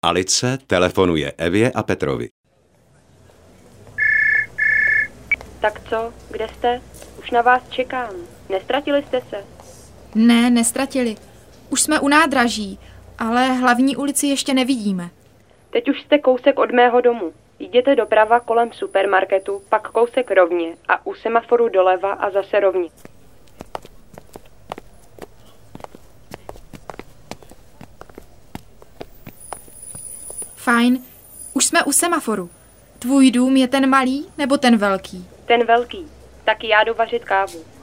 Alice telefonuje Evě a Petrovi. Tak co, kde jste? Už na vás čekám. Nestratili jste se? Ne, nestratili. Už jsme u nádraží, ale hlavní ulici ještě nevidíme. Teď už jste kousek od mého domu. Jděte doprava kolem supermarketu, pak kousek rovně a u semaforu doleva a zase rovně. Fajn, už jsme u semaforu. Tvůj dům je ten malý nebo ten velký? Ten velký. Tak já jdu vařit kávu.